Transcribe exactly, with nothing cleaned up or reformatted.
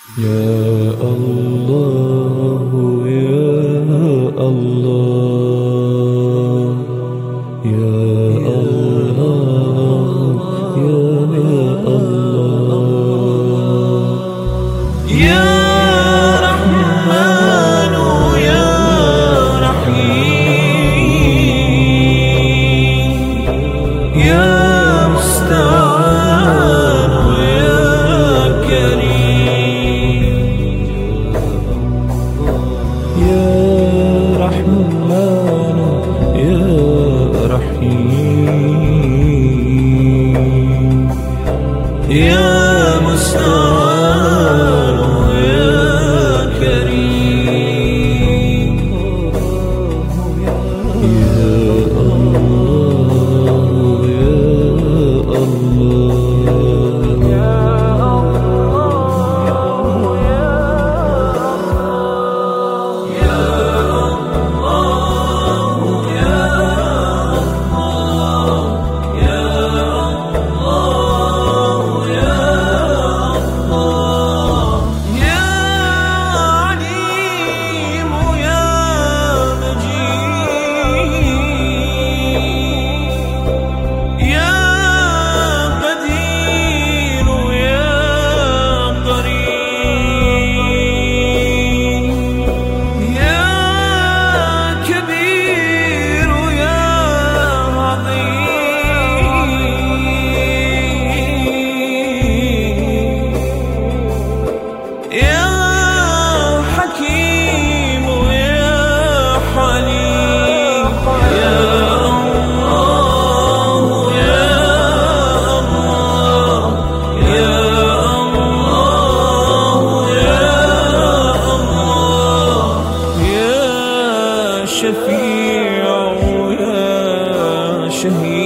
يا الله يا الله يا الله يا الله يا رحمن يا رحيم يا مستعان يا كريم يا رحمن يا رحيم يا مستعان يا كريم يا الله يا الله يا شفيع يا شهيد